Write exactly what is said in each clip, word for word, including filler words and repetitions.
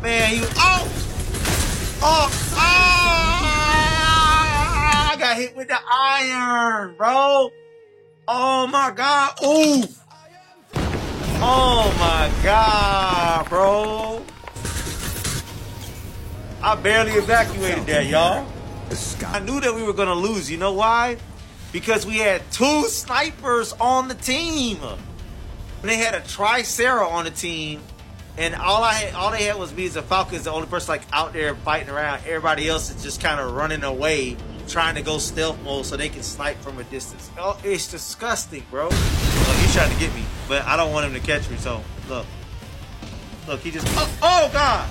Man, you. Oh! Oh! Oh! I got hit with the iron, bro. Oh my god. Ooh. Oh my god, bro. I barely evacuated that, y'all. I knew that we were gonna lose. You know why? Because we had two snipers on the team. And they had a Tricera on the team. And all I had, all they had was me as a Falcon's the only person like out there fighting around. Everybody else is just kind of running away, trying to go stealth mode so they can snipe from a distance. Oh, it's disgusting, bro. Look, he's trying to get me, but I don't want him to catch me. So look, look, he just. Oh, oh God,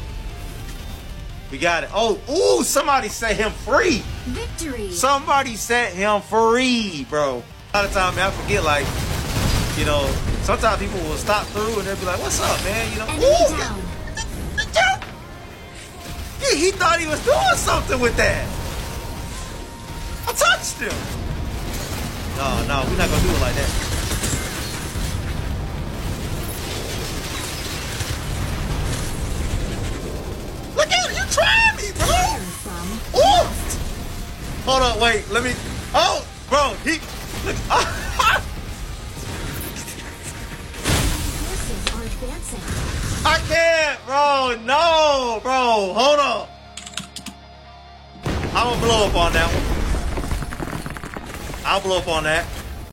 we got it. Oh, ooh, somebody set him free. Victory. Somebody set him free, bro. A lot of times, man, I forget, like, you know. Sometimes people will stop through and they'll be like, "What's up, man?" You know, ooh, down. He, he thought he was doing something with that. I touched him. No, no, we're not gonna do it like that. Look at you trying me, bro. Ooh. Hold on, wait, let me. Oh, bro, he. Look. I can't, bro. No, bro. Hold on. I'm gonna blow up on that one. I'll blow up on that.